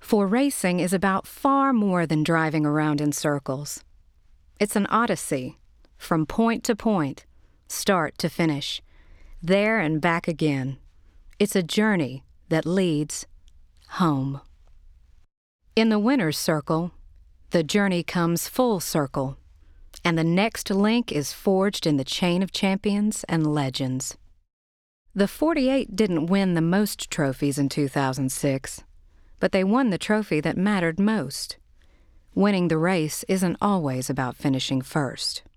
For racing is about far more than driving around in circles. It's an odyssey, from point to point, start to finish, there and back again. It's a journey that leads home. In the winner's circle, the journey comes full circle, and the next link is forged in the chain of champions and legends. The 48 didn't win the most trophies in 2006, but they won the trophy that mattered most. Winning the race isn't always about finishing first.